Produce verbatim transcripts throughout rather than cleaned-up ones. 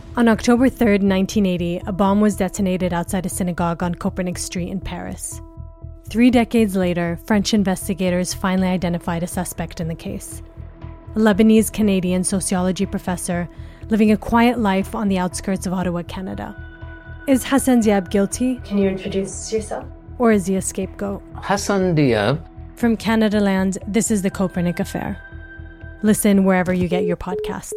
On October third, nineteen eighty, a bomb was detonated outside a synagogue on Copernic Street in Paris. Three decades later, French investigators finally identified a suspect in the case. A Lebanese-Canadian sociology professor living a quiet life on the outskirts of Ottawa, Canada. Is Hassan Diab guilty? Can you introduce yourself? Or is he a scapegoat? Hassan Diab. From Canada Land, this is The Copernic Affair. Listen wherever you get your podcasts.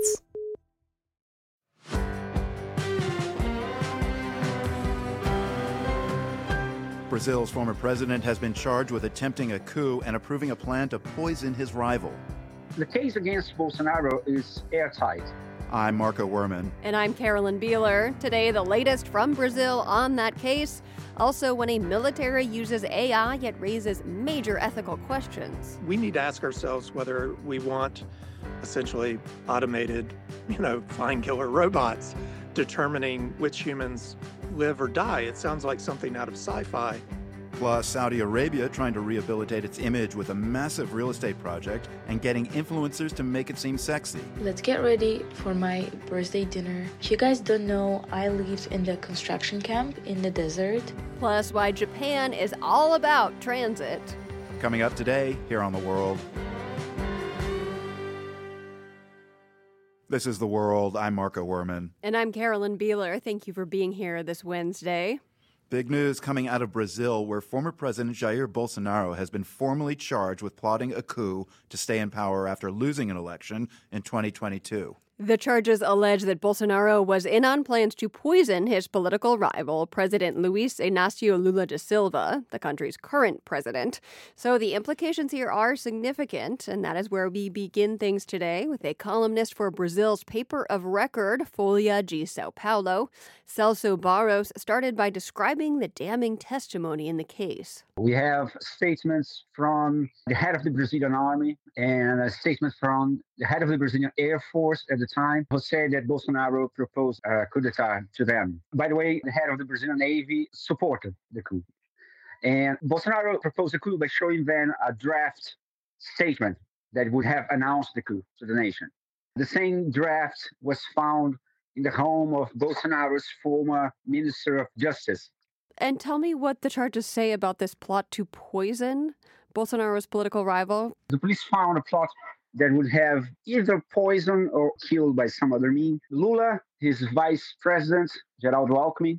Brazil's former president has been charged with attempting a coup and approving a plan to poison his rival. The case against Bolsonaro is airtight. I'm Marco Werman. And I'm Carolyn Beeler. Today, the latest from Brazil on that case. Also, when a military uses A I, it raises major ethical questions. We need to ask ourselves whether we want essentially automated, you know, flying killer robots determining which humans live or die. It sounds like something out of sci-fi. Plus, Saudi Arabia trying to rehabilitate its image with a massive real estate project and getting influencers to make it seem sexy. Let's get ready for my birthday dinner. If you guys don't know, I lived in the construction camp in the desert. Plus, why Japan is all about transit. Coming up today, here on The World. This is The World. I'm Marco Werman. And I'm Carolyn Beeler. Thank you for being here this Wednesday. Big news coming out of Brazil, where former President Jair Bolsonaro has been formally charged with plotting a coup to stay in power after losing an election in twenty twenty-two. The charges allege that Bolsonaro was in on plans to poison his political rival, President Luiz Inácio Lula da Silva, the country's current president. So the implications here are significant, and that is where we begin things today with a columnist for Brazil's paper of record, Folha de São Paulo. Celso Barros started by describing the damning testimony in the case. We have statements from the head of the Brazilian army and a statement from the head of the Brazilian Air Force at the time, who said that Bolsonaro proposed a coup d'etat to them. By the way, the head of the Brazilian Navy supported the coup. And Bolsonaro proposed a coup by showing them a draft statement that would have announced the coup to the nation. The same draft was found in the home of Bolsonaro's former Minister of Justice. And tell me what the charges say about this plot to poison Bolsonaro's political rival. The police found a plot that would have either poisoned or killed by some other means Lula, his vice president, Geraldo Alckmin,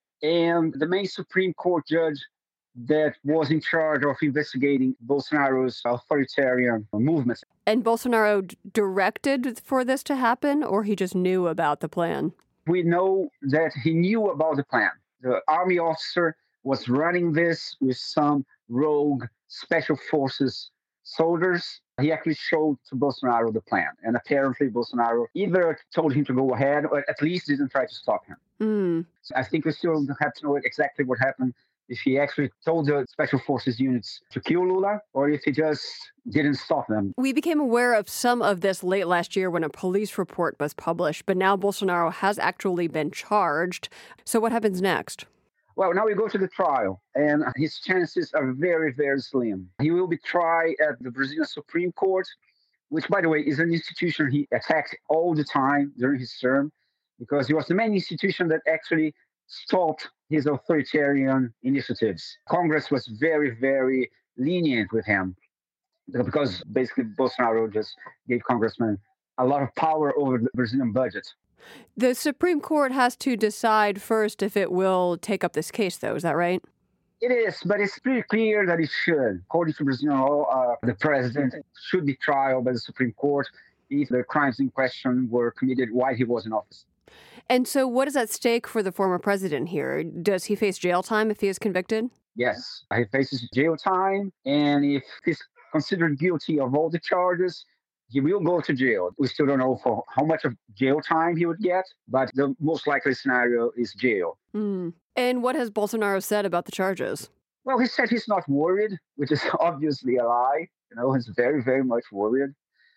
and the main Supreme Court judge that was in charge of investigating Bolsonaro's authoritarian movements. And Bolsonaro d- directed for this to happen, or he just knew about the plan? We know that he knew about the plan. The army officer was running this with some rogue special forces soldiers. He actually showed to Bolsonaro the plan. And apparently Bolsonaro either told him to go ahead or at least didn't try to stop him. Mm. So I think we still have to know exactly what happened, if he actually told the special forces units to kill Lula or if he just didn't stop them. We became aware of some of this late last year when a police report was published, but now Bolsonaro has actually been charged. So what happens next? Well, now we go to the trial, and his chances are very, very slim. He will be tried at the Brazilian Supreme Court, which, by the way, is an institution he attacked all the time during his term, because it was the main institution that actually stopped his authoritarian initiatives. Congress was very, very lenient with him, because basically Bolsonaro just gave congressmen a lot of power over the Brazilian budget. The Supreme Court has to decide first if it will take up this case, though. Is that right? It is, but it's pretty clear that it should. According to Brazilian law, uh, the president should be tried by the Supreme Court if the crimes in question were committed while he was in office. And so what is at stake for the former president here? Does he face jail time if he is convicted? Yes, he faces jail time, and if he's considered guilty of all the charges, he will go to jail. We still don't know for how much of jail time he would get, but the most likely scenario is jail. Mm. And what has Bolsonaro said about the charges? Well, he said he's not worried, which is obviously a lie. You know, he's very, very much worried.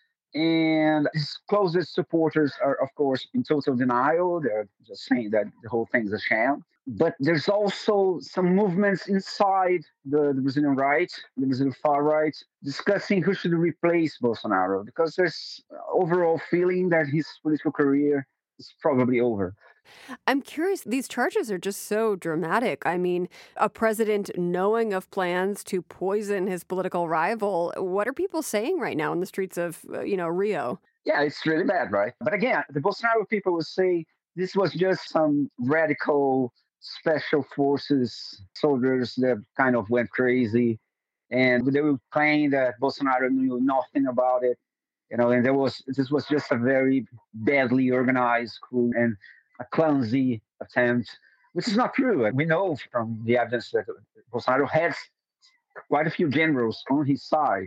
And his closest supporters are, of course, in total denial. They're just saying that the whole thing's a sham. But there's also some movements inside the, the Brazilian right, the Brazilian far right, discussing who should replace Bolsonaro, because there's overall feeling that his political career is probably over. I'm curious, these charges are just so dramatic. I mean, a president knowing of plans to poison his political rival. What are people saying right now in the streets of, uh, you know, Rio? Yeah, it's really bad, right? But again, the Bolsonaro people will say this was just some radical special forces soldiers that kind of went crazy. And they will claim that Bolsonaro knew nothing about it. You know, and there was this was just a very badly organized coup and a clumsy attempt, which is not true. We know from the evidence that Bolsonaro has quite a few generals on his side,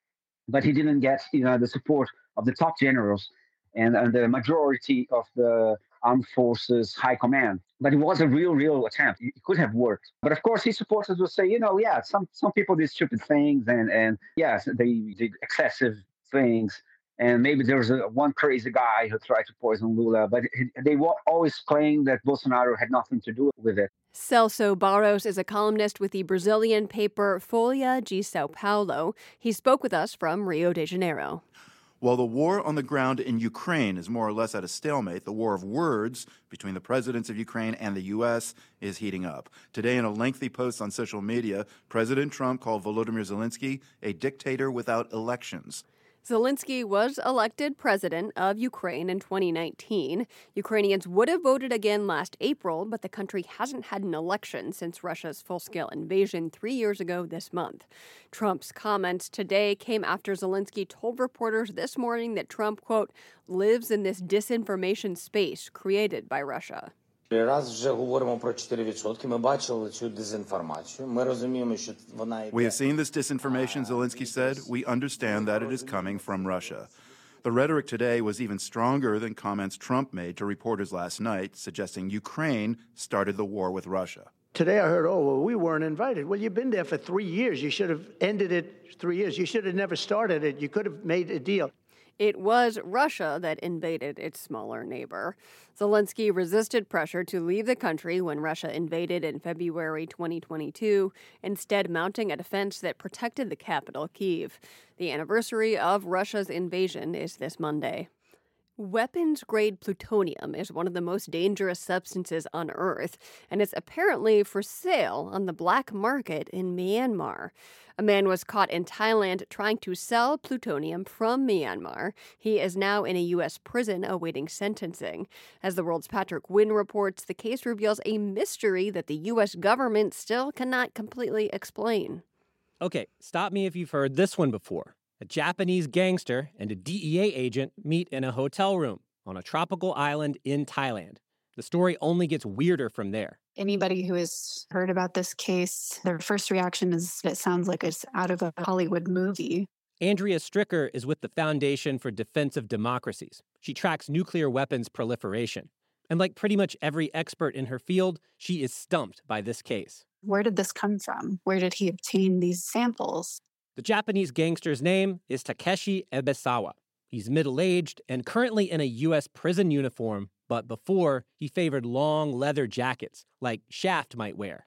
but he didn't get, you know, the support of the top generals and, and the majority of the armed forces high command. But it was a real, real attempt. It could have worked. But of course, his supporters will say, you know, yeah, some some people did stupid things, and and yes, they did excessive things. And maybe there was a, one crazy guy who tried to poison Lula, but they were always claim that Bolsonaro had nothing to do with it. Celso Barros is a columnist with the Brazilian paper Folha de São Paulo. He spoke with us from Rio de Janeiro. While the war on the ground in Ukraine is more or less at a stalemate, the war of words between the presidents of Ukraine and the U S is heating up. Today, in a lengthy post on social media, President Trump called Volodymyr Zelensky a dictator without elections. Zelensky was elected president of Ukraine in twenty nineteen. Ukrainians would have voted again last April, but the country hasn't had an election since Russia's full-scale invasion three years ago this month. Trump's comments today came after Zelensky told reporters this morning that Trump, quote, lives in this disinformation space created by Russia. Раз вже говоримо про чотири відсотки, ми бачили цю дезінформацію. Ми розуміємо, що вона йде. We have seen this disinformation, Zelensky said. We understand that it is coming from Russia. The rhetoric today was even stronger than comments Trump made to reporters last night, suggesting Ukraine started the war with Russia. Today I heard, oh, well, we weren't invited. Well, you've been there for three years. You should have ended it three years. You should have never started it. You could have made a deal. It was Russia that invaded its smaller neighbor. Zelensky resisted pressure to leave the country when Russia invaded in February twenty twenty-two, instead mounting a defense that protected the capital, Kyiv. The anniversary of Russia's invasion is this Monday. Weapons-grade plutonium is one of the most dangerous substances on Earth, and it's apparently for sale on the black market in Myanmar. A man was caught in Thailand trying to sell plutonium from Myanmar. He is now in a U S prison awaiting sentencing. As the World's Patrick Wynn reports, the case reveals a mystery that the U S government still cannot completely explain. Okay, stop me if you've heard this one before. A Japanese gangster and a D E A agent meet in a hotel room on a tropical island in Thailand. The story only gets weirder from there. Anybody who has heard about this case, their first reaction is it sounds like it's out of a Hollywood movie. Andrea Stricker is with the Foundation for Defense of Democracies. She tracks nuclear weapons proliferation. And like pretty much every expert in her field, she is stumped by this case. Where did this come from? Where did he obtain these samples? The Japanese gangster's name is Takeshi Ebisawa. He's middle-aged and currently in a U S prison uniform, but before, he favored long leather jackets, like Shaft might wear.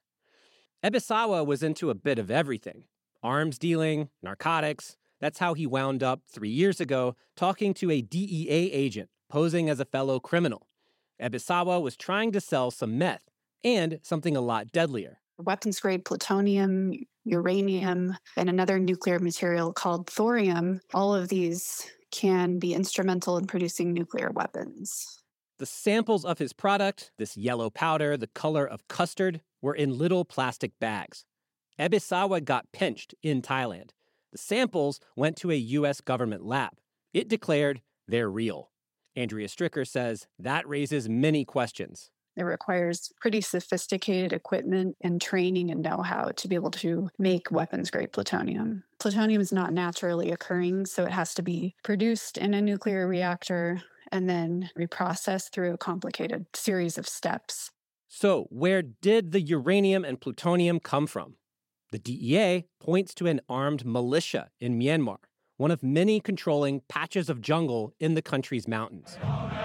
Ebisawa was into a bit of everything. Arms dealing, narcotics. That's how he wound up three years ago talking to a D E A agent, posing as a fellow criminal. Ebisawa was trying to sell some meth, and something a lot deadlier. Weapons-grade plutonium, uranium, and another nuclear material called thorium. All of these can be instrumental in producing nuclear weapons. The samples of his product, this yellow powder, the color of custard, were in little plastic bags. Ebisawa got pinched in Thailand. The samples went to a U S government lab. It declared they're real. Andrea Stricker says that raises many questions. It requires pretty sophisticated equipment and training and know-how to be able to make weapons-grade plutonium. Plutonium is not naturally occurring, so it has to be produced in a nuclear reactor and then reprocessed through a complicated series of steps. So where did the uranium and plutonium come from? The D E A points to an armed militia in Myanmar, one of many controlling patches of jungle in the country's mountains.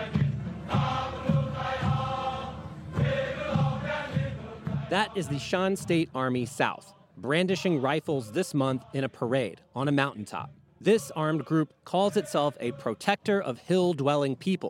That is the Shan State Army South, brandishing rifles this month in a parade on a mountaintop. This armed group calls itself a protector of hill-dwelling peoples,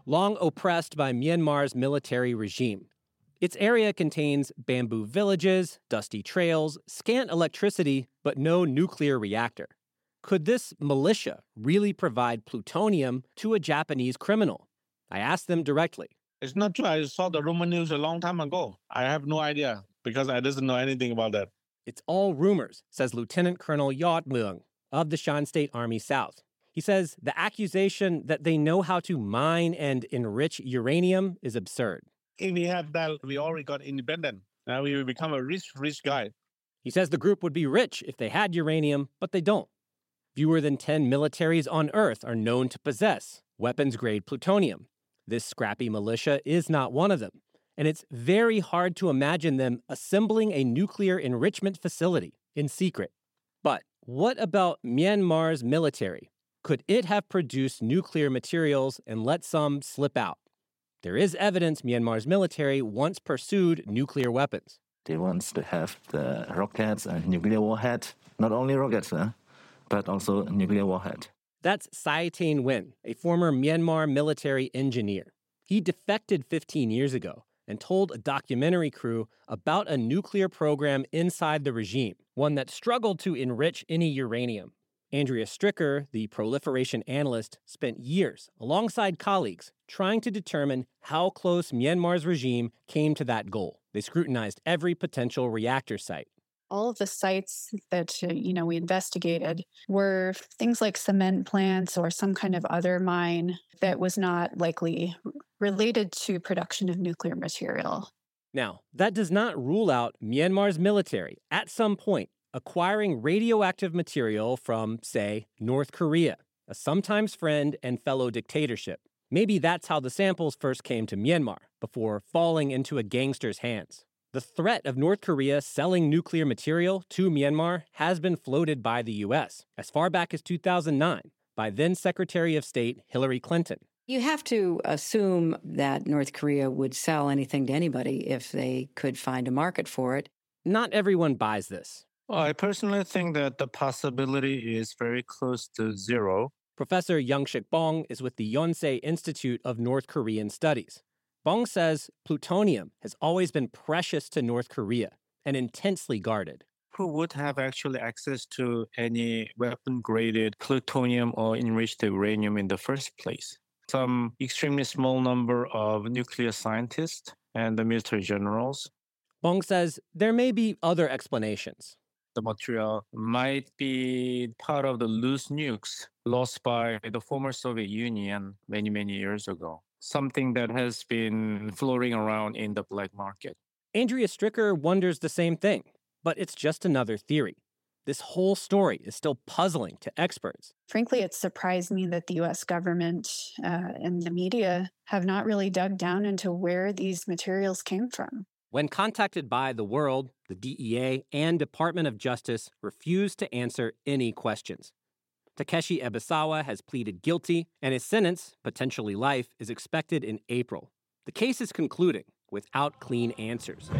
long oppressed by Myanmar's military regime. Its area contains bamboo villages, dusty trails, scant electricity, but no nuclear reactor. Could this militia really provide plutonium to a Japanese criminal? I asked them directly. It's not true. I saw the rumor news a long time ago. I have no idea because I didn't know anything about that. It's all rumors, says Lieutenant Colonel Yot Leung of the Shan State Army South. He says the accusation that they know how to mine and enrich uranium is absurd. If we have that, we already got independent. Now we will become a rich, rich guy. He says the group would be rich if they had uranium, but they don't. Fewer than ten militaries on Earth are known to possess weapons-grade plutonium. This scrappy militia is not one of them, and it's very hard to imagine them assembling a nuclear enrichment facility in secret. But what about Myanmar's military? Could it have produced nuclear materials and let some slip out? There is evidence Myanmar's military once pursued nuclear weapons. They want to have the rockets and nuclear warhead, not only rockets, huh? but also nuclear warhead. That's Saetain Win, a former Myanmar military engineer. He defected fifteen years ago and told a documentary crew about a nuclear program inside the regime, one that struggled to enrich any uranium. Andrea Stricker, the proliferation analyst, spent years alongside colleagues trying to determine how close Myanmar's regime came to that goal. They scrutinized every potential reactor site. All of the sites that, uh, you know, we investigated were things like cement plants or some kind of other mine that was not likely related to production of nuclear material. Now, that does not rule out Myanmar's military, at some point, acquiring radioactive material from, say, North Korea, a sometimes friend and fellow dictatorship. Maybe that's how the samples first came to Myanmar, before falling into a gangster's hands. The threat of North Korea selling nuclear material to Myanmar has been floated by the U S as far back as two thousand nine by then Secretary of State Hillary Clinton. You have to assume that North Korea would sell anything to anybody if they could find a market for it. Not everyone buys this. Well, I personally think that the possibility is very close to zero. Professor Youngshik Bong is with the Yonsei Institute of North Korean Studies. Bong says plutonium has always been precious to North Korea and intensely guarded. Who would have actually access to any weapon-graded plutonium or enriched uranium in the first place? Some extremely small number of nuclear scientists and the military generals. Bong says there may be other explanations. The material might be part of the loose nukes lost by the former Soviet Union many, many years ago. Something that has been floating around in the black market. Andrea Stricker wonders the same thing, but it's just another theory. This whole story is still puzzling to experts. Frankly, it surprised me that the U S government uh, and the media have not really dug down into where these materials came from. When contacted by The World, the D E A and Department of Justice refused to answer any questions. Takeshi Ebisawa has pleaded guilty, and his sentence, potentially life, is expected in April. The case is concluding without clean answers.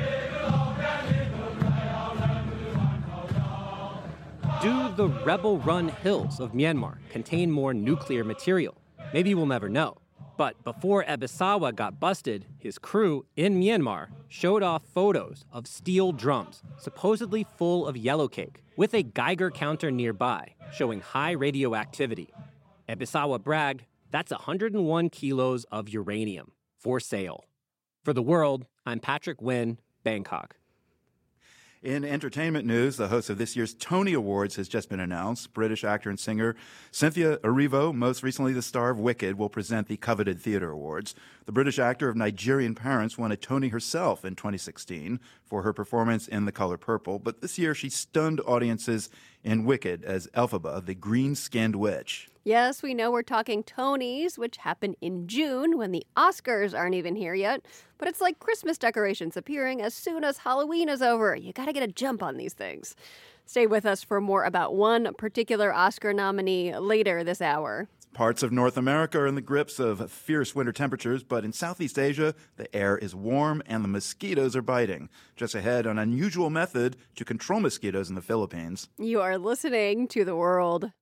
Do the rebel-run hills of Myanmar contain more nuclear material? Maybe we'll never know. But before Ebisawa got busted, his crew in Myanmar showed off photos of steel drums, supposedly full of yellow cake, with a Geiger counter nearby, showing high radioactivity. Ebisawa bragged, that's one hundred one kilos of uranium for sale. For The World, I'm Patrick Wynn, Bangkok. In entertainment news, the host of this year's Tony Awards has just been announced. British actor and singer Cynthia Erivo, most recently the star of Wicked, will present the coveted Theatre Awards. The British actor of Nigerian parents won a Tony herself in twenty sixteen for her performance in The Color Purple, but this year she stunned audiences in Wicked as Elphaba, the green-skinned witch. Yes, we know we're talking Tonys, which happen in June when the Oscars aren't even here yet. But it's like Christmas decorations appearing as soon as Halloween is over. You gotta get a jump on these things. Stay with us for more about one particular Oscar nominee later this hour. Parts of North America are in the grips of fierce winter temperatures, but in Southeast Asia, the air is warm and the mosquitoes are biting. Just ahead, an unusual method to control mosquitoes in the Philippines. You are listening to The World.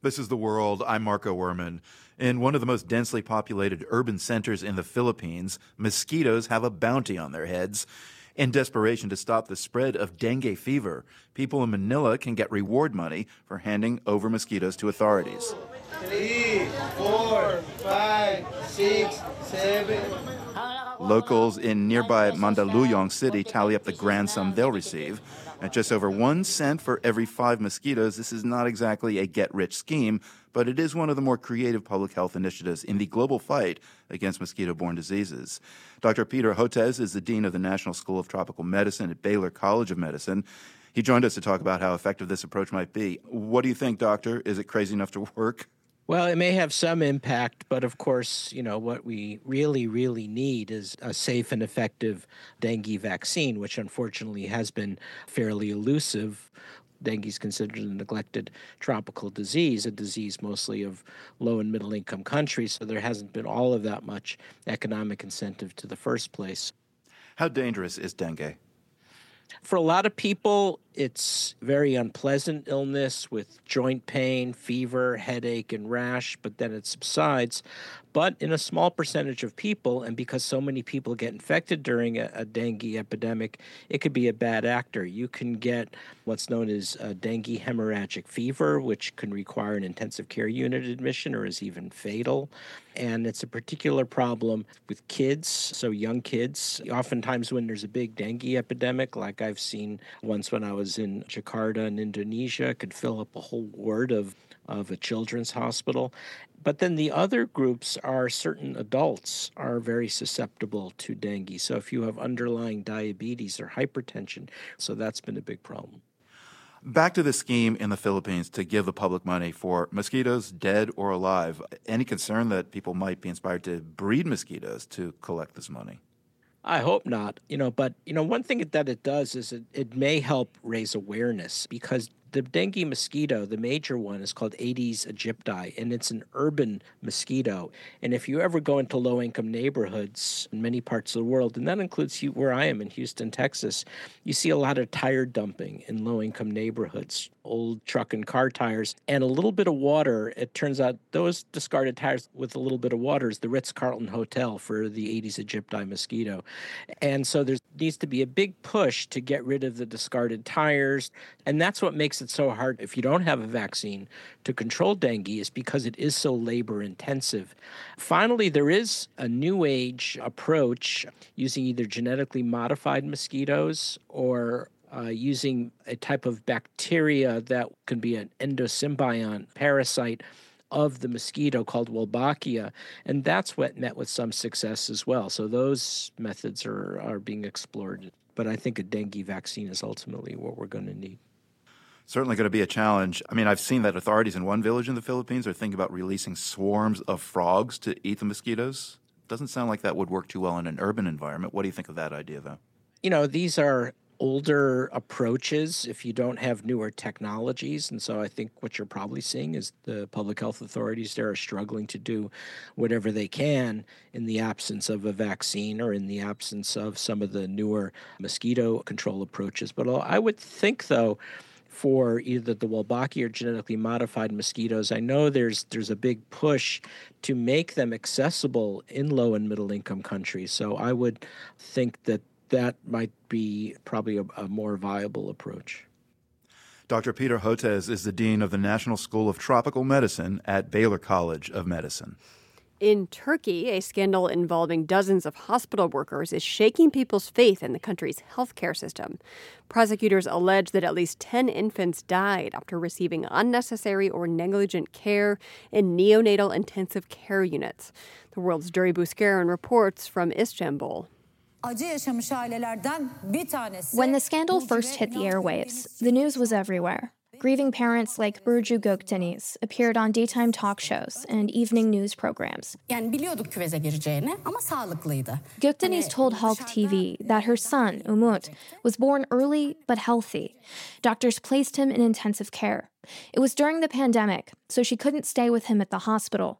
This is The World. I'm Marco Werman. In one of the most densely populated urban centers in the Philippines, mosquitoes have a bounty on their heads. In desperation to stop the spread of dengue fever, people in Manila can get reward money for handing over mosquitoes to authorities. Three, four, five, six, seven. Locals in nearby Mandaluyong City tally up the grand sum they'll receive. At just over one cent for every five mosquitoes, this is not exactly a get-rich scheme, but it is one of the more creative public health initiatives in the global fight against mosquito-borne diseases. Doctor Peter Hotez is the dean of the National School of Tropical Medicine at Baylor College of Medicine. He joined us to talk about how effective this approach might be. What do you think, Doctor? Is it crazy enough to work? Well, it may have some impact, but of course, you know, what we really, really need is a safe and effective dengue vaccine, which unfortunately has been fairly elusive. Dengue is considered a neglected tropical disease, a disease mostly of low and middle income countries, so there hasn't been all of that much economic incentive to the first place. How dangerous is dengue? For a lot of people, it's very unpleasant illness with joint pain, fever, headache, and rash, but then it subsides. But in a small percentage of people, and because so many people get infected during a, a dengue epidemic, it could be a bad actor. You can get what's known as a dengue hemorrhagic fever, which can require an intensive care unit admission or is even fatal. And it's a particular problem with kids, so young kids. Oftentimes when there's a big dengue epidemic, like I've seen once when I was in Jakarta in Indonesia, could fill up a whole ward of, of a children's hospital. But then the other groups are certain adults are very susceptible to dengue. So if you have underlying diabetes or hypertension, so that's been a big problem. Back to the scheme in the Philippines to give the public money for mosquitoes, dead or alive. Any concern that people might be inspired to breed mosquitoes to collect this money? I hope not, you know, but, you know, one thing that it does is it, it may help raise awareness because the dengue mosquito, the major one, is called Aedes aegypti, and it's an urban mosquito. And if you ever go into low-income neighborhoods in many parts of the world, and that includes where I am in Houston, Texas, you see a lot of tire dumping in low-income neighborhoods, old truck and car tires, and a little bit of water. It turns out those discarded tires with a little bit of water is the Ritz-Carlton Hotel for the Aedes aegypti mosquito. And so there needs to be a big push to get rid of the discarded tires, and that's what makes it so hard if you don't have a vaccine to control dengue is because it is so labor intensive. Finally, there is a new age approach using either genetically modified mosquitoes or uh, using a type of bacteria that can be an endosymbiont parasite of the mosquito called Wolbachia, and that's what met with some success as well. So those methods are, are being explored. But I think a dengue vaccine is ultimately what we're going to need. Certainly going to be a challenge. I mean, I've seen that authorities in one village in the Philippines are thinking about releasing swarms of frogs to eat the mosquitoes. Doesn't sound like that would work too well in an urban environment. What do you think of that idea, though? You know, these are older approaches if you don't have newer technologies. And so I think what you're probably seeing is the public health authorities there are struggling to do whatever they can in the absence of a vaccine or in the absence of some of the newer mosquito control approaches. But I would think, though, for either the Wolbachia or genetically modified mosquitoes, I know there's there's a big push to make them accessible in low and middle income countries. So I would think that that might be probably a, a more viable approach. Doctor Peter Hotez is the dean of the National School of Tropical Medicine at Baylor College of Medicine. In Turkey, a scandal involving dozens of hospital workers is shaking people's faith in the country's healthcare system. Prosecutors allege that at least ten infants died after receiving unnecessary or negligent care in neonatal intensive care units. The world's Duri Buskeren reports from Istanbul. When the scandal first hit the airwaves, the news was everywhere. Grieving parents like Burcu Gökdeniz appeared on daytime talk shows and evening news programs. Gökdeniz told Halk T V that her son, Umut, was born early but healthy. Doctors placed him in intensive care. It was during the pandemic, so she couldn't stay with him at the hospital.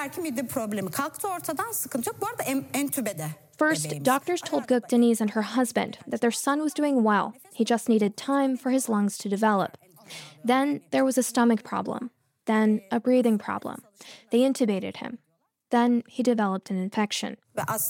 First, doctors told Gökdeniz and her husband that their son was doing well. He just needed time for his lungs to develop. Then there was a stomach problem. then a breathing problem. They intubated him. Then he developed an infection.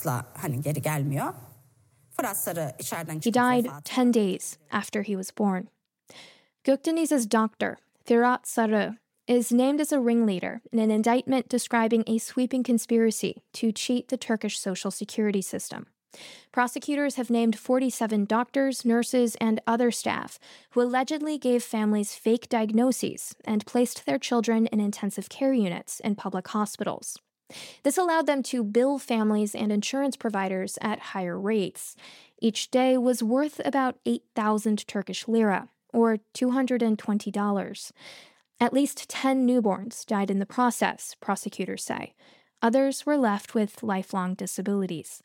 He died ten days after he was born. Gökdeniz's doctor, Firat Sarı, is named as a ringleader in an indictment describing a sweeping conspiracy to cheat the Turkish social security system. Prosecutors have named forty-seven doctors, nurses, and other staff who allegedly gave families fake diagnoses and placed their children in intensive care units in public hospitals. This allowed them to bill families and insurance providers at higher rates. Each day was worth about eight thousand Turkish lira, or two hundred twenty dollars. At least ten newborns died in the process, prosecutors say. Others were left with lifelong disabilities.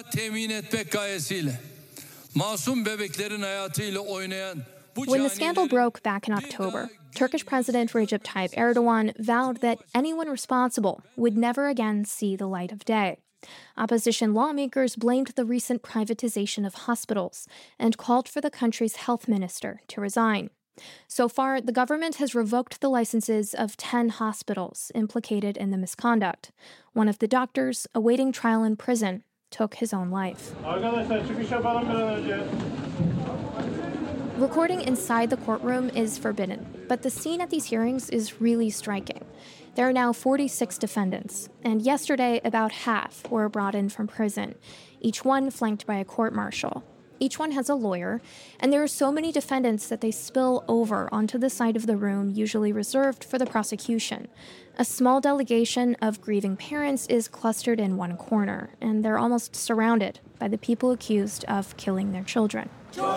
When the scandal broke back in October, Turkish President Recep Tayyip Erdogan vowed that anyone responsible would never again see the light of day. Opposition lawmakers blamed the recent privatization of hospitals and called for the country's health minister to resign. So far, the government has revoked the licenses of ten hospitals implicated in the misconduct. One of the doctors, awaiting trial in prison, took his own life. Recording inside the courtroom is forbidden, but the scene at these hearings is really striking. There are now forty-six defendants, and yesterday about half were brought in from prison, each one flanked by a court-martial. Each one has a lawyer, and there are so many defendants that they spill over onto the side of the room usually reserved for the prosecution. A small delegation of grieving parents is clustered in one corner, and they're almost surrounded by the people accused of killing their children.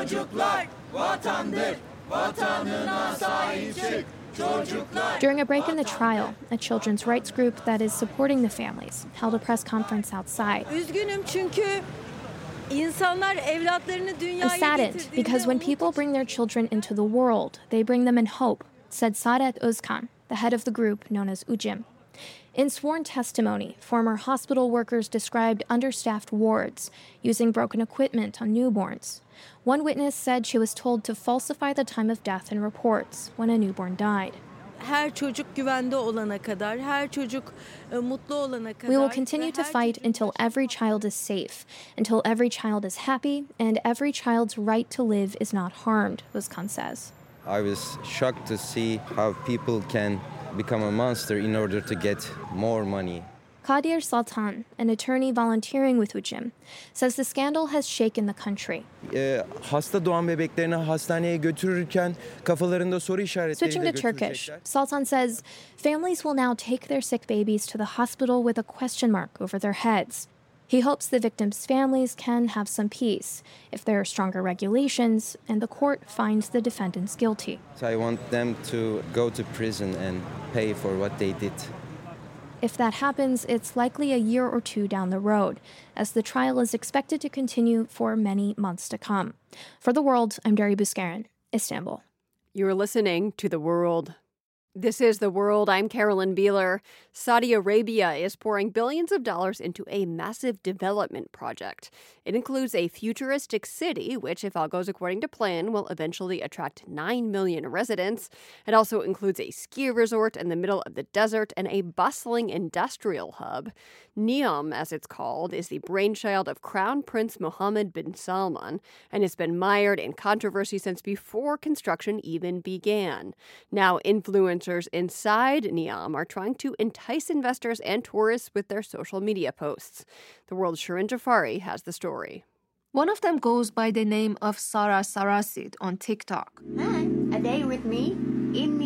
During a break in the trial, a children's rights group that is supporting the families held a press conference outside. I'm saddened because when people bring their children into the world, they bring them in hope, said Saadet Özkan, the head of the group known as UCİM. In sworn testimony, former hospital workers described understaffed wards, using broken equipment on newborns. One witness said she was told to falsify the time of death in reports when a newborn died. Her çocuk güvende olana kadar, her çocuk mutlu olana kadar. We will continue to fight until every child is safe, until every child is happy, and every child's right to live is not harmed, Özkan says. I was shocked to see how people can become a monster in order to get more money. Kadir Sultan, an attorney volunteering with UCİM, says the scandal has shaken the country. Hasta doğan bebeklerini hastaneye götürürken kafalarında soru işaretleri. Switching to Turkish, Sultan says families will now take their sick babies to the hospital with a question mark over their heads. He hopes the victims' families can have some peace if there are stronger regulations and the court finds the defendants guilty. So I want them to go to prison and pay for what they did. If that happens, it's likely a year or two down the road, as the trial is expected to continue for many months to come. For The World, I'm Dari Buskarin, Istanbul. You're listening to The World. This is The World. I'm Carolyn Beeler. Saudi Arabia is pouring billions of dollars into a massive development project. It includes a futuristic city, which, if all goes according to plan, will eventually attract nine million residents. It also includes a ski resort in the middle of the desert and a bustling industrial hub. NEOM, as it's called, is the brainchild of Crown Prince Mohammed bin Salman and has been mired in controversy since before construction even began. Now, influencers inside NEOM are trying to entice investors and tourists with their social media posts. The World's Shirin Jafari has the story. One of them goes by the name of Sara Sarasid on TikTok. Hi, a day with me in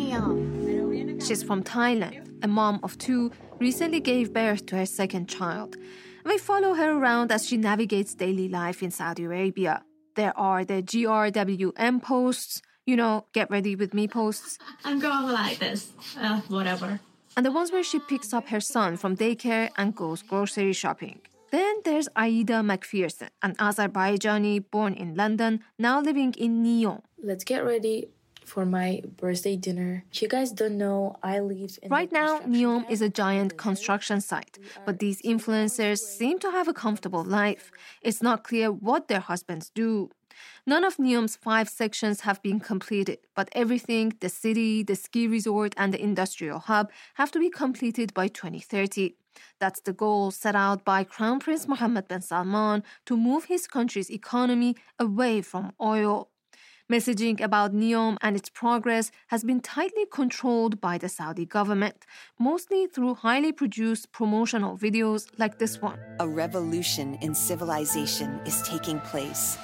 NEOM. She's from Thailand, a mom of two, recently gave birth to her second child. We follow her around as she navigates daily life in Saudi Arabia. There are the G R W M posts, you know, get ready with me posts. I'm going like this, uh, whatever. And the ones where she picks up her son from daycare and goes grocery shopping. Then there's Aida McPherson, an Azerbaijani born in London, now living in NEOM. Let's get ready for my birthday dinner. You guys don't know, I live in... Right now, NEOM is a giant construction site, but these influencers seem to have a comfortable life. It's not clear what their husbands do. None of NEOM's five sections have been completed, but everything, the city, the ski resort, and the industrial hub, have to be completed by twenty thirty. That's the goal set out by Crown Prince Mohammed bin Salman to move his country's economy away from oil. Messaging about NEOM and its progress has been tightly controlled by the Saudi government, mostly through highly produced promotional videos like this one. A revolution in civilization is taking place.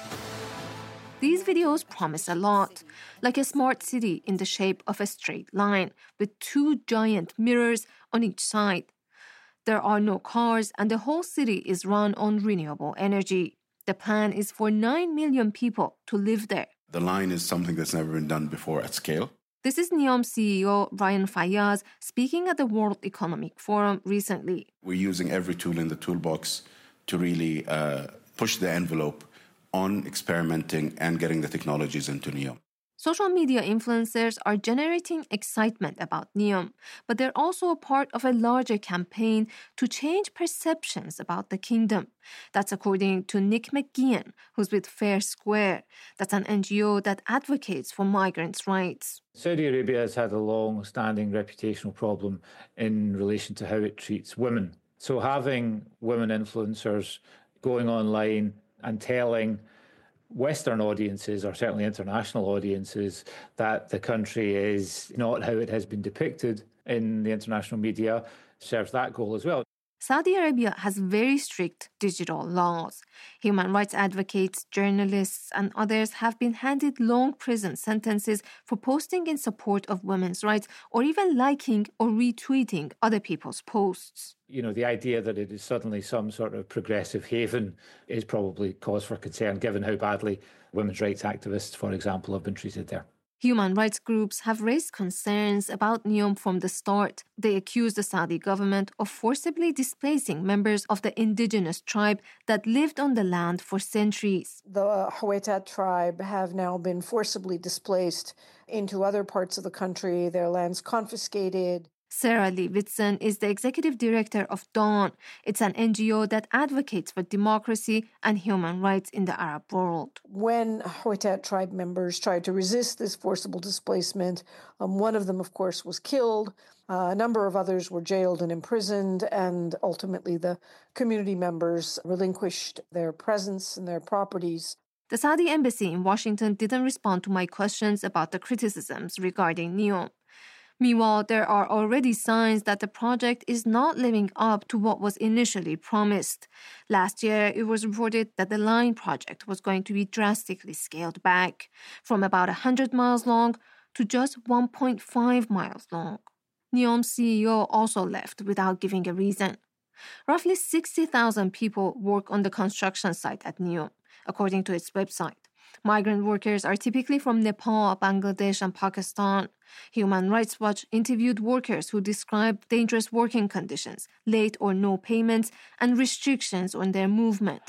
These videos promise a lot, like a smart city in the shape of a straight line with two giant mirrors on each side. There are no cars, and the whole city is run on renewable energy. The plan is for nine million people to live there. The line is something that's never been done before at scale. This is NEOM C E O Ryan Fayyaz speaking at the World Economic Forum recently. We're using every tool in the toolbox to really uh, push the envelope on experimenting and getting the technologies into NEOM. Social media influencers are generating excitement about NEOM, but they're also a part of a larger campaign to change perceptions about the kingdom. That's according to Nick McGeehan, who's with Fair Square. That's an N G O that advocates for migrants' rights. Saudi Arabia has had a long-standing reputational problem in relation to how it treats women. So having women influencers going online and telling Western audiences, or certainly international audiences, that the country is not how it has been depicted in the international media serves that goal as well. Saudi Arabia has very strict digital laws. Human rights advocates, journalists, and others have been handed long prison sentences for posting in support of women's rights or even liking or retweeting other people's posts. You know, the idea that it is suddenly some sort of progressive haven is probably cause for concern, given how badly women's rights activists, for example, have been treated there. Human rights groups have raised concerns about NEOM from the start. They accuse the Saudi government of forcibly displacing members of the indigenous tribe that lived on the land for centuries. The Hawaitat tribe have now been forcibly displaced into other parts of the country, their lands confiscated. Sarah Lee Whitson is the executive director of Dawn. It's an N G O that advocates for democracy and human rights in the Arab world. When Hawaitat tribe members tried to resist this forcible displacement, um, one of them, of course, was killed. Uh, a number of others were jailed and imprisoned, and ultimately the community members relinquished their presence and their properties. The Saudi embassy in Washington didn't respond to my questions about the criticisms regarding NEOM. Meanwhile, there are already signs that the project is not living up to what was initially promised. Last year, it was reported that the line project was going to be drastically scaled back, from about one hundred miles long to just one point five miles long. NEOM's C E O also left without giving a reason. Roughly sixty thousand people work on the construction site at NEOM, according to its website. Migrant workers are typically from Nepal, Bangladesh, and Pakistan. Human Rights Watch interviewed workers who described dangerous working conditions, late or no payments, and restrictions on their movement.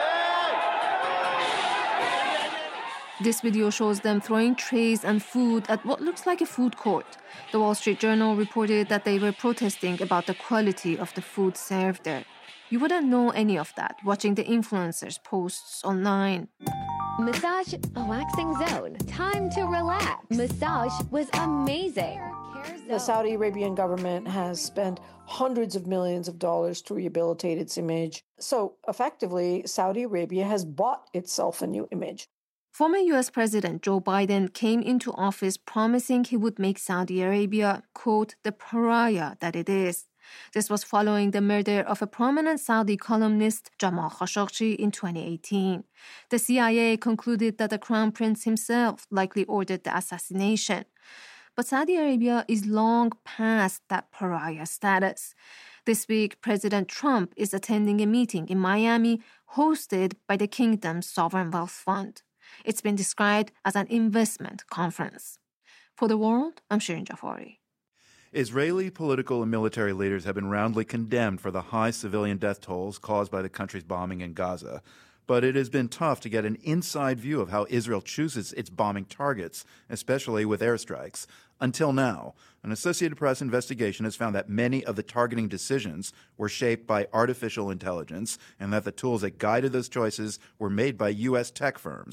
This video shows them throwing trays and food at what looks like a food court. The Wall Street Journal reported that they were protesting about the quality of the food served there. You wouldn't know any of that watching the influencers' posts online. Massage relaxing zone. Time to relax. Massage was amazing. The Saudi Arabian government has spent hundreds of millions of dollars to rehabilitate its image. So effectively, Saudi Arabia has bought itself a new image. Former U S President Joe Biden came into office promising he would make Saudi Arabia, quote, the pariah that it is. This was following the murder of a prominent Saudi columnist, Jamal Khashoggi, in twenty eighteen. The C I A concluded that the Crown Prince himself likely ordered the assassination. But Saudi Arabia is long past that pariah status. This week, President Trump is attending a meeting in Miami hosted by the kingdom's Sovereign Wealth Fund. It's been described as an investment conference. For The World, I'm Shirin Jafari. Israeli political and military leaders have been roundly condemned for the high civilian death tolls caused by the country's bombing in Gaza. But it has been tough to get an inside view of how Israel chooses its bombing targets, especially with airstrikes. Until now, an Associated Press investigation has found that many of the targeting decisions were shaped by artificial intelligence and that the tools that guided those choices were made by U S tech firms.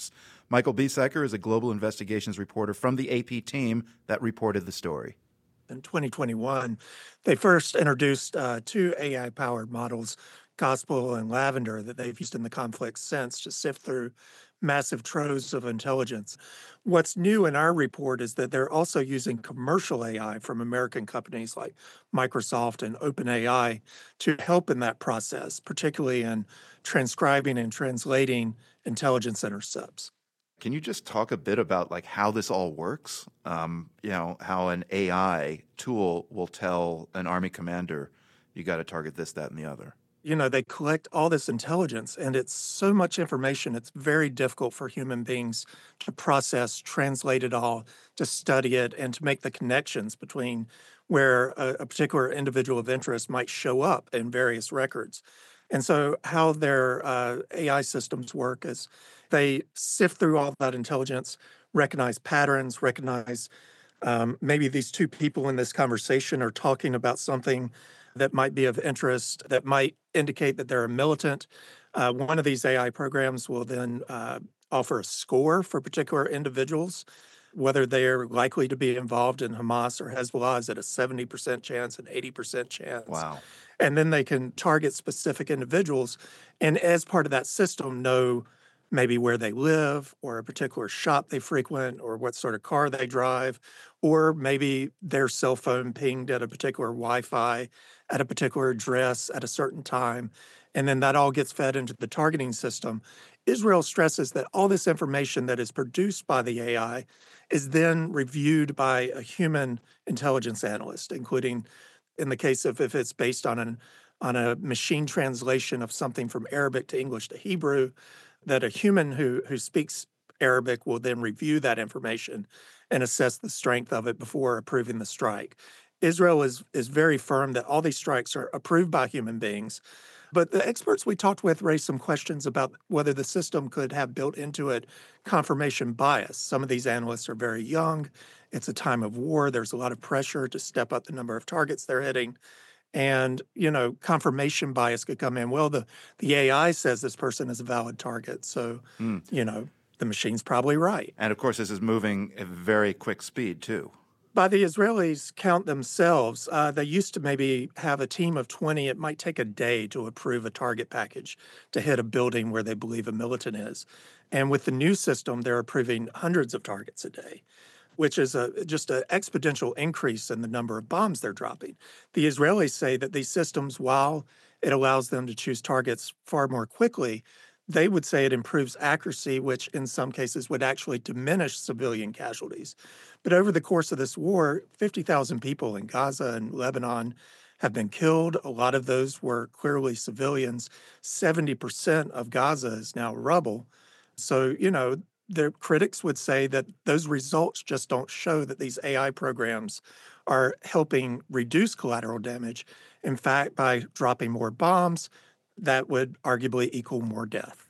Michael Biesecker is a global investigations reporter from the A P team that reported the story. In twenty twenty-one, they first introduced uh, two A I-powered models, Gospel and Lavender, that they've used in the conflict since to sift through massive troves of intelligence. What's new in our report is that they're also using commercial A I from American companies like Microsoft and OpenAI to help in that process, particularly in transcribing and translating intelligence intercepts. Can you just talk a bit about like how this all works? Um, you know, how an A I tool will tell an Army commander, you got to target this, that, and the other. You know, they collect all this intelligence, and it's so much information, it's very difficult for human beings to process, translate it all, to study it, and to make the connections between where a, a particular individual of interest might show up in various records. And so how their uh, A I systems work is they sift through all that intelligence, recognize patterns, recognize um, maybe these two people in this conversation are talking about something that might be of interest, that might indicate that they're a militant. Uh, one of these A I programs will then uh, offer a score for particular individuals, whether they're likely to be involved in Hamas or Hezbollah is at a seventy percent chance, an eighty percent chance. Wow. And then they can target specific individuals, and as part of that system, know maybe where they live or a particular shop they frequent or what sort of car they drive, or maybe their cell phone pinged at a particular Wi-Fi at a particular address at a certain time. And then that all gets fed into the targeting system. Israel stresses that all this information that is produced by the A I is then reviewed by a human intelligence analyst, including in the case of if it's based on an on a machine translation of something from Arabic to English to Hebrew, that a human who who speaks Arabic will then review that information and assess the strength of it before approving the strike. Israel is is very firm that all these strikes are approved by human beings. But the experts we talked with raised some questions about whether the system could have built into it confirmation bias. Some of these analysts are very young. It's a time of war. There's a lot of pressure to step up the number of targets they're hitting. And, you know, confirmation bias could come in. Well, the, the A I says this person is a valid target. So, mm. you know, the machine's probably right. And, of course, this is moving at very quick speed, too. By the Israelis count themselves, uh, they used to maybe have a team of twenty. It might take a day to approve a target package to hit a building where they believe a militant is. And with the new system, they're approving hundreds of targets a day, which is a, just an exponential increase in the number of bombs they're dropping. The Israelis say that these systems, while it allows them to choose targets far more quickly, they would say it improves accuracy, which in some cases would actually diminish civilian casualties. But over the course of this war, fifty thousand people in Gaza and Lebanon have been killed. A lot of those were clearly civilians. seventy percent of Gaza is now rubble. So, you know, the critics would say that those results just don't show that these A I programs are helping reduce collateral damage. In fact, by dropping more bombs, that would arguably equal more death.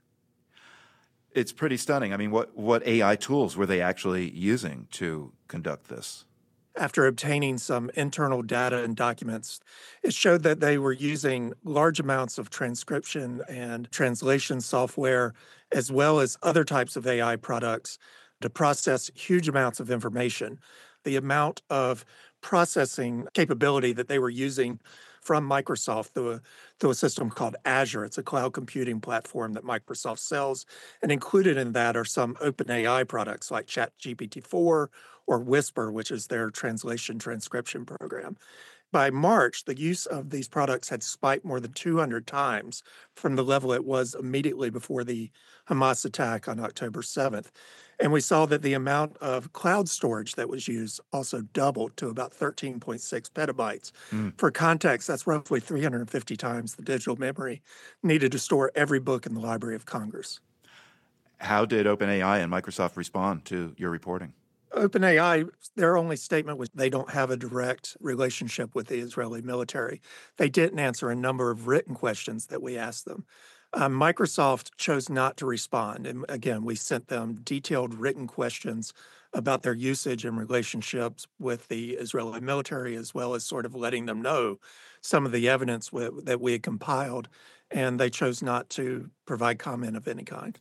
It's pretty stunning. I mean, what, what A I tools were they actually using to conduct this? After obtaining some internal data and documents, it showed that they were using large amounts of transcription and translation software, as well as other types of A I products to process huge amounts of information. The amount of processing capability that they were using from Microsoft through a, through a system called Azure. It's a cloud computing platform that Microsoft sells. And included in that are some OpenAI products like ChatGPT four or Whisper, which is their translation transcription program. By March, the use of these products had spiked more than two hundred times from the level it was immediately before the Hamas attack on October seventh. And we saw that the amount of cloud storage that was used also doubled to about thirteen point six petabytes. Mm. For context, that's roughly three hundred fifty times the digital memory needed to store every book in the Library of Congress. How did OpenAI and Microsoft respond to your reporting? OpenAI, their only statement was they don't have a direct relationship with the Israeli military. They didn't answer a number of written questions that we asked them. Um, Microsoft chose not to respond. And again, we sent them detailed written questions about their usage and relationships with the Israeli military, as well as sort of letting them know some of the evidence w- that we had compiled. And they chose not to provide comment of any kind.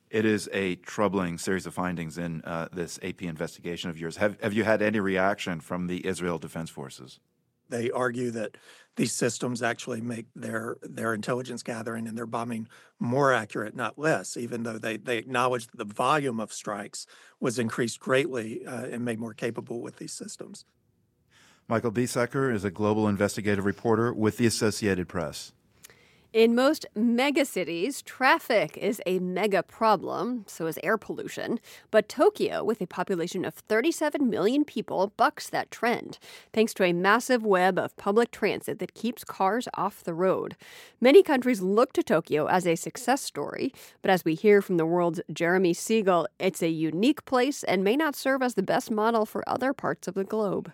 It is a troubling series of findings in uh, this A P investigation of yours. Have, have you had any reaction from the Israel Defense Forces? They argue that these systems actually make their their intelligence gathering and their bombing more accurate, not less, even though they, they acknowledge that the volume of strikes was increased greatly uh, and made more capable with these systems. Michael Biesecker is a global investigative reporter with the Associated Press. In most megacities, traffic is a mega problem, so is air pollution. But Tokyo, with a population of thirty-seven million people, bucks that trend, thanks to a massive web of public transit that keeps cars off the road. Many countries look to Tokyo as a success story, but as we hear from the world's Jeremy Siegel, it's a unique place and may not serve as the best model for other parts of the globe.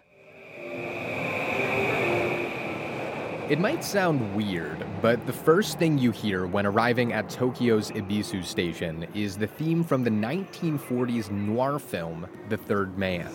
It might sound weird, but the first thing you hear when arriving at Tokyo's Ebisu station is the theme from the nineteen forties noir film, The Third Man.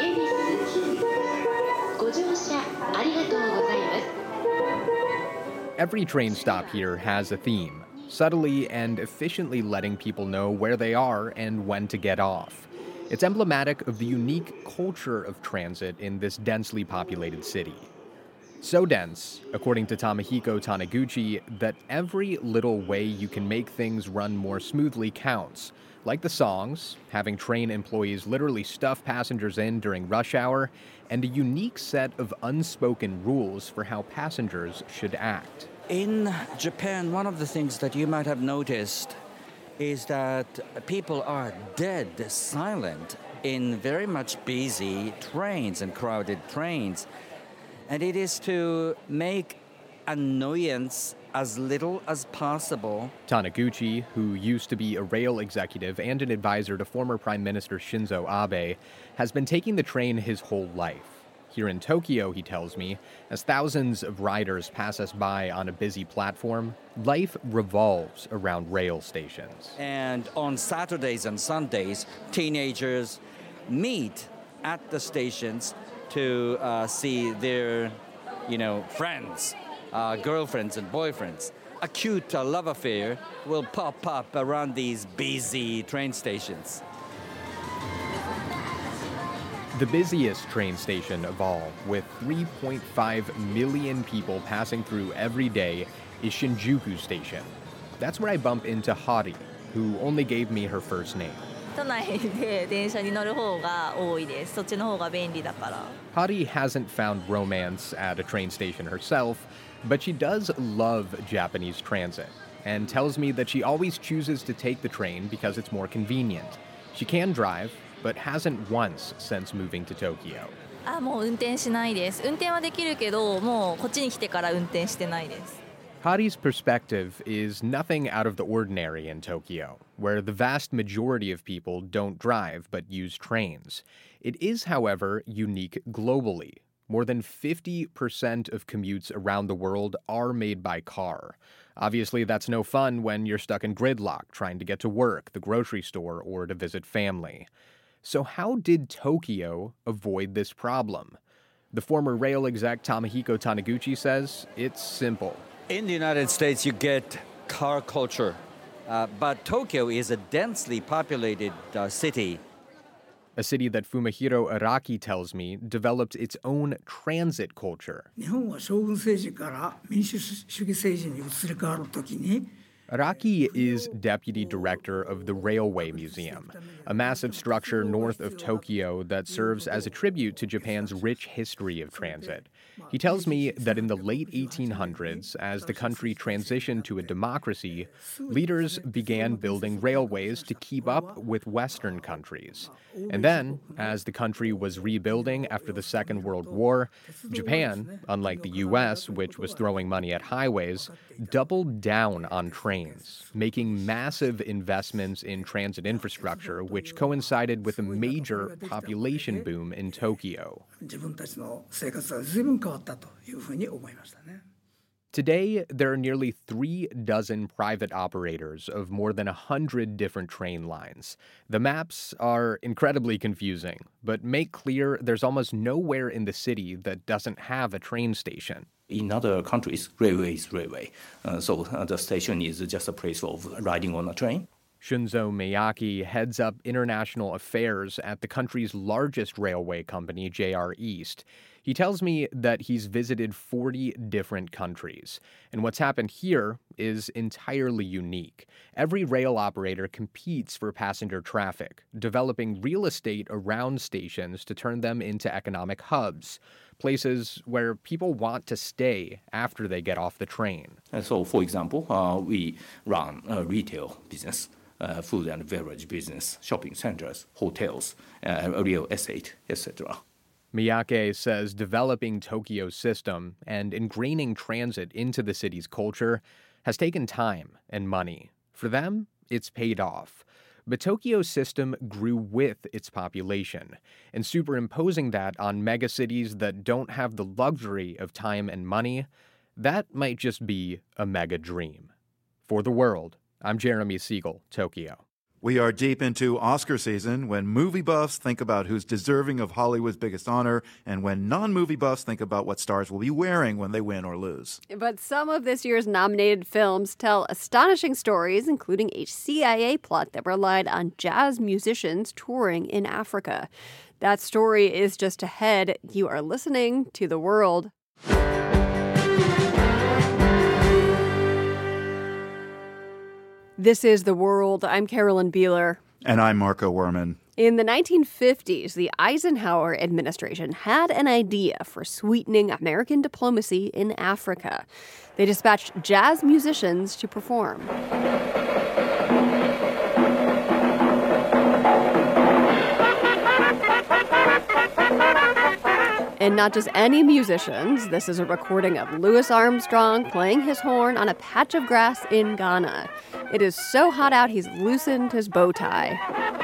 Every train stop here has a theme, subtly and efficiently letting people know where they are and when to get off. It's emblematic of the unique culture of transit in this densely populated city. So dense, according to Tamahiko Taniguchi, that every little way you can make things run more smoothly counts. Like the songs, having train employees literally stuff passengers in during rush hour, and a unique set of unspoken rules for how passengers should act. In Japan, one of the things that you might have noticed is that people are dead silent in very much busy trains and crowded trains. And it is to make annoyance as little as possible. Taniguchi, who used to be a rail executive and an advisor to former Prime Minister Shinzo Abe, has been taking the train his whole life. Here in Tokyo, he tells me, as thousands of riders pass us by on a busy platform, life revolves around rail stations. And on Saturdays and Sundays, teenagers meet at the stations to uh, see their, you know, friends, uh, girlfriends and boyfriends. A cute uh, love affair will pop up around these busy train stations. The busiest train station of all, with three point five million people passing through every day, is Shinjuku Station. That's where I bump into Hari, who only gave me her first name. Hari hasn't found romance at a train station herself, but she does love Japanese transit, and tells me that she always chooses to take the train because it's more convenient. She can drive, but hasn't once since moving to Tokyo. Hari's perspective is nothing out of the ordinary in Tokyo, where the vast majority of people don't drive but use trains. It is, however, unique globally. More than fifty percent of commutes around the world are made by car. Obviously, that's no fun when you're stuck in gridlock trying to get to work, the grocery store, or to visit family. So how did Tokyo avoid this problem? The former rail exec Tamahiko Taniguchi says it's simple. In the United States, you get car culture, uh, but Tokyo is a densely populated uh, city. A city that Fumihiro Araki tells me developed its own transit culture. Araki is deputy director of the Railway Museum, a massive structure north of Tokyo that serves as a tribute to Japan's rich history of transit. He tells me that in the late eighteen hundreds, as the country transitioned to a democracy, leaders began building railways to keep up with Western countries. And then, as the country was rebuilding after the Second World War, Japan, unlike the U S, which was throwing money at highways, doubled down on trains, making massive investments in transit infrastructure, which coincided with a major population boom in Tokyo. Today, there are nearly three dozen private operators of more than a hundred different train lines. The maps are incredibly confusing, but make clear there's almost nowhere in the city that doesn't have a train station. In other countries, railway is railway. Uh, so uh, the station is just a place of riding on a train. Shunzo Miyake heads up international affairs at the country's largest railway company, J R East. He tells me that he's visited forty different countries, and what's happened here is entirely unique. Every rail operator competes for passenger traffic, developing real estate around stations to turn them into economic hubs, places where people want to stay after they get off the train. And so, for example, uh, we run a retail business. Uh, food and beverage business, shopping centers, hotels, uh, real estate, et cetera. Miyake says developing Tokyo's system and ingraining transit into the city's culture has taken time and money. For them, it's paid off. But Tokyo's system grew with its population, and superimposing that on megacities that don't have the luxury of time and money, that might just be a mega dream. For The World, I'm Jeremy Siegel, Tokyo. We are deep into Oscar season when movie buffs think about who's deserving of Hollywood's biggest honor and when non-movie buffs think about what stars will be wearing when they win or lose. But some of this year's nominated films tell astonishing stories, including a C I A plot that relied on jazz musicians touring in Africa. That story is just ahead. You are listening to The World. This is The World. I'm Carolyn Beeler. And I'm Marco Werman. In the nineteen fifties, the Eisenhower administration had an idea for sweetening American diplomacy in Africa. They dispatched jazz musicians to perform. And not just any musicians. This is a recording of Louis Armstrong playing his horn on a patch of grass in Ghana. It is so hot out, he's loosened his bow tie.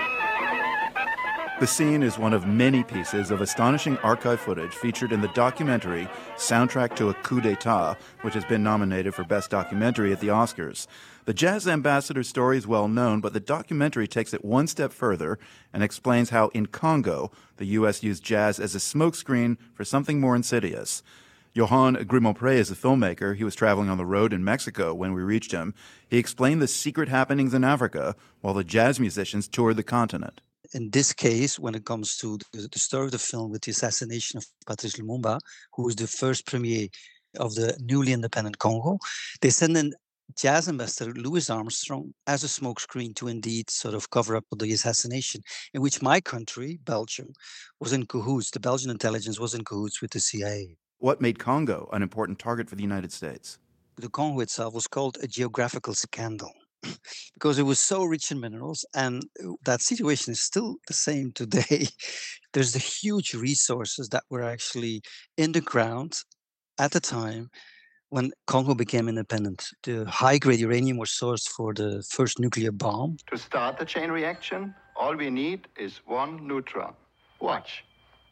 The scene is one of many pieces of astonishing archive footage featured in the documentary Soundtrack to a Coup d'etat, which has been nominated for Best Documentary at the Oscars. The jazz ambassador's story is well known, but the documentary takes it one step further and explains how in Congo, the U S used jazz as a smokescreen for something more insidious. Johan Grimaud-Pré is a filmmaker. He was traveling on the road in Mexico when we reached him. He explained the secret happenings in Africa while the jazz musicians toured the continent. In this case, when it comes to the, the story of the film with the assassination of Patrice Lumumba, who was the first premier of the newly independent Congo, they sent in jazz ambassador Louis Armstrong as a smokescreen to indeed sort of cover up the assassination, in which my country, Belgium, was in cahoots. The Belgian intelligence was in cahoots with the C I A. What made Congo an important target for the United States? The Congo itself was called a geographical scandal because it was so rich in minerals, and that situation is still the same today. There's the huge resources that were actually in the ground at the time when Congo became independent. The high-grade uranium was sourced for the first nuclear bomb. To start the chain reaction, all we need is one neutron. Watch.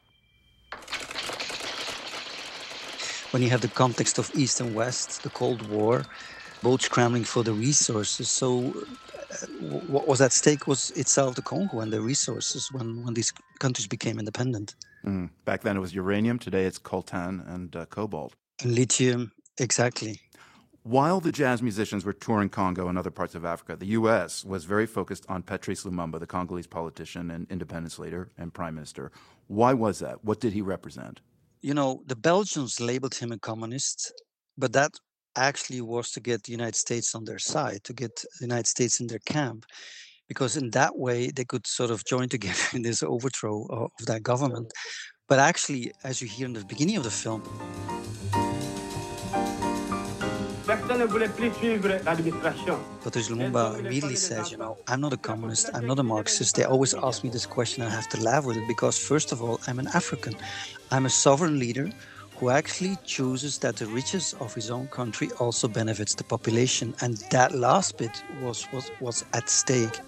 When you have the context of East and West, the Cold War, both scrambling for the resources. So uh, what was at stake was itself the Congo and the resources when, when these countries became independent. Mm. Back then it was uranium. Today it's coltan and uh, cobalt. And lithium, exactly. While the jazz musicians were touring Congo and other parts of Africa, the U S was very focused on Patrice Lumumba, the Congolese politician and independence leader and prime minister. Why was that? What did he represent? You know, the Belgians labeled him a communist, but that actually was to get the United States on their side, to get the United States in their camp, because in that way they could sort of join together in this overthrow of that government. But actually, as you hear in the beginning of the film, Patrice Lumumba immediately says, you know, I'm not a communist, I'm not a Marxist. They always ask me this question, I have to laugh with it, because first of all, I'm an African. I'm a sovereign leader who actually chooses that the riches of his own country also benefits the population. And that last bit was, was, was at stake.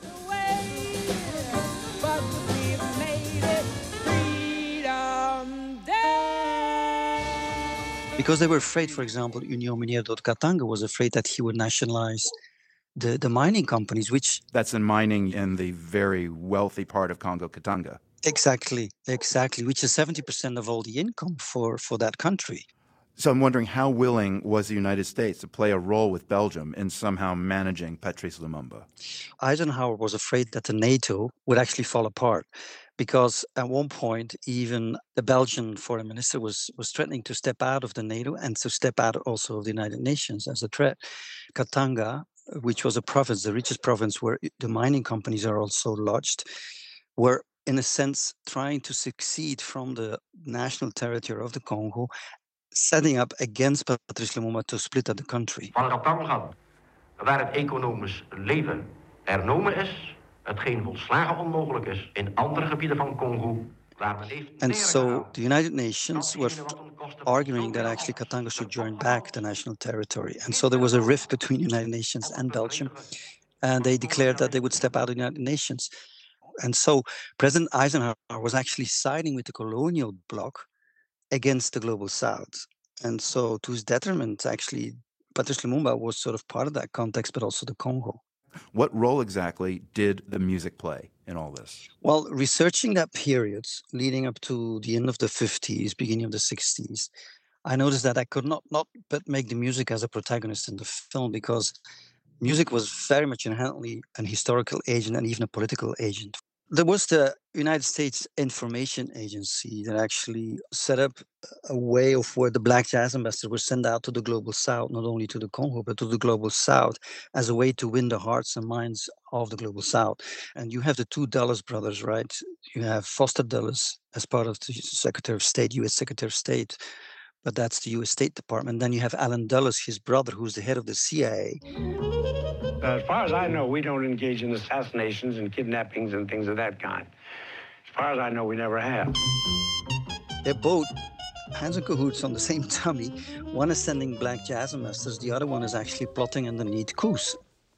Because they were afraid, for example, Union Minière de Katanga was afraid that he would nationalize the, the mining companies, which... That's in mining in the very wealthy part of Congo, Katanga. Exactly, exactly, which is seventy percent of all the income for, for that country. So I'm wondering, how willing was the United States to play a role with Belgium in somehow managing Patrice Lumumba? Eisenhower was afraid that the NATO would actually fall apart, because at one point, even the Belgian foreign minister was, was threatening to step out of the NATO and to step out also of the United Nations as a threat. Katanga, which was a province, the richest province where the mining companies are also lodged, were in a sense trying to succeed from the national territory of the Congo, setting up against Patrice Lumumba to split up the country. Van Katanga, waar het economisch leven hernomen is, hetgeen volslagen onmogelijk is in andere gebieden van Congo. And so the United Nations were arguing that actually Katanga should join back the national territory. And so there was a rift between the United Nations and Belgium, and they declared that they would step out of the United Nations. And so President Eisenhower was actually siding with the colonial bloc against the global South. And so to his detriment, actually, Patrice Lumumba was sort of part of that context, but also the Congo. What role exactly did the music play in all this? Well, researching that period leading up to the end of the fifties, beginning of the sixties, I noticed that I could not, not but make the music as a protagonist in the film, because music was very much inherently an historical agent and even a political agent. There was the United States Information Agency that actually set up a way of where the Black Jazz Ambassadors were sent out to the Global South, not only to the Congo, but to the Global South, as a way to win the hearts and minds of the Global South. And you have the two Dulles brothers, right? You have Foster Dulles as part of the Secretary of State, U S Secretary of State, but that's the U S State Department. Then you have Allen Dulles, his brother, who's the head of the C I A. As far as I know, we don't engage in assassinations and kidnappings and things of that kind. As far as I know, we never have. They're both hands in cahoots on the same tummy. One is sending Black Jazz Ambassadors, the other one is actually plotting underneath coups.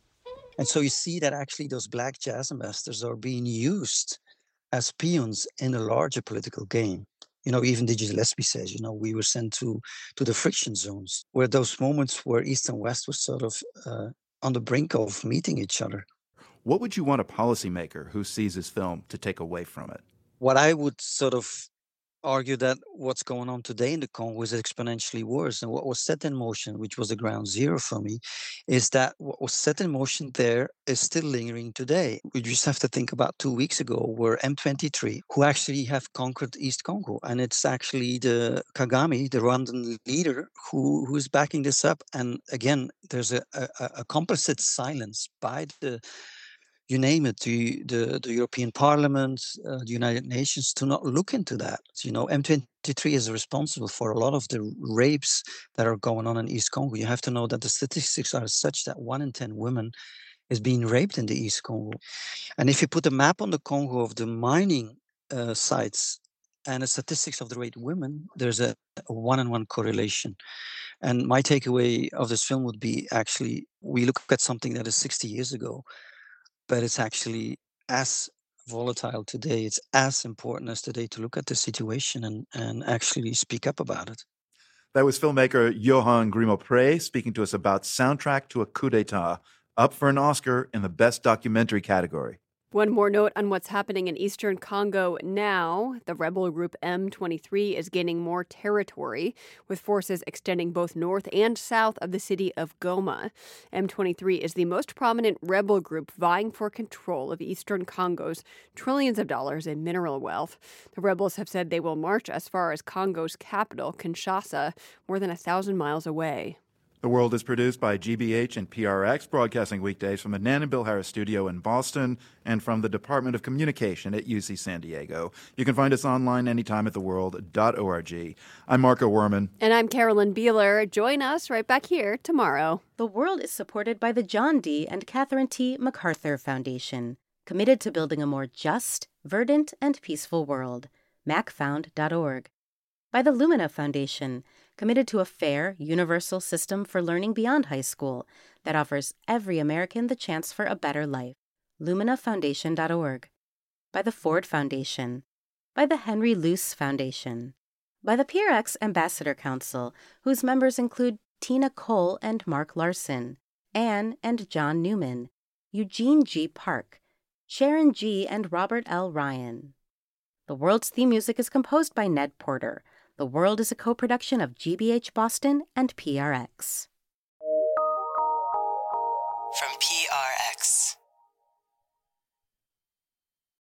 And so you see that actually those Black Jazz Ambassadors are being used as peons in a larger political game. You know, even Digi Gillespie says, you know, we were sent to, to the friction zones, where those moments where East and West was sort of uh, on the brink of meeting each other. What would you want a policymaker who sees this film to take away from it? What I would sort of argue that what's going on today in the Congo is exponentially worse. And what was set in motion, which was the ground zero for me, is that what was set in motion there is still lingering today. We just have to think about two weeks ago where M twenty-three, who actually have conquered East Congo. And it's actually the Kagame, the Rwandan leader, who, who is backing this up. And again, there's a, a, a complicit silence by the you name it, the, the, the European Parliament, uh, the United Nations, to not look into that. You know, M twenty-three is responsible for a lot of the rapes that are going on in East Congo. You have to know that the statistics are such that one in ten women is being raped in the East Congo. And if you put a map on the Congo of the mining uh, sites and the statistics of the raped women, there's a, a one-on-one correlation. And my takeaway of this film would be actually, we look at something that is sixty years ago, but it's actually as volatile today. It's as important as today to look at the situation and, and actually speak up about it. That was filmmaker Johan Grimaud-Pré speaking to us about Soundtrack to a Coup d'etat, up for an Oscar in the Best Documentary category. One more note on what's happening in eastern Congo now. The rebel group M twenty-three is gaining more territory, with forces extending both north and south of the city of Goma. M twenty-three is the most prominent rebel group vying for control of eastern Congo's trillions of dollars in mineral wealth. The rebels have said they will march as far as Congo's capital, Kinshasa, more than a thousand miles away. The World is produced by G B H and P R X, broadcasting weekdays from the Nan and Bill Harris studio in Boston and from the Department of Communication at U C San Diego. You can find us online anytime at the world dot org. I'm Marco Werman. And I'm Carolyn Beeler. Join us right back here tomorrow. The World is supported by the John D. and Catherine T. MacArthur Foundation, committed to building a more just, verdant, and peaceful world. mac found dot org. By the Lumina Foundation, committed to a fair, universal system for learning beyond high school that offers every American the chance for a better life. lumina foundation dot org. By the Ford Foundation. By the Henry Luce Foundation. By the P R X Ambassador Council, whose members include Tina Cole and Mark Larson, Anne and John Newman, Eugene G. Park, Sharon G. and Robert L. Ryan. The World's theme music is composed by Ned Porter. The World is a co-production of G B H Boston and P R X. From P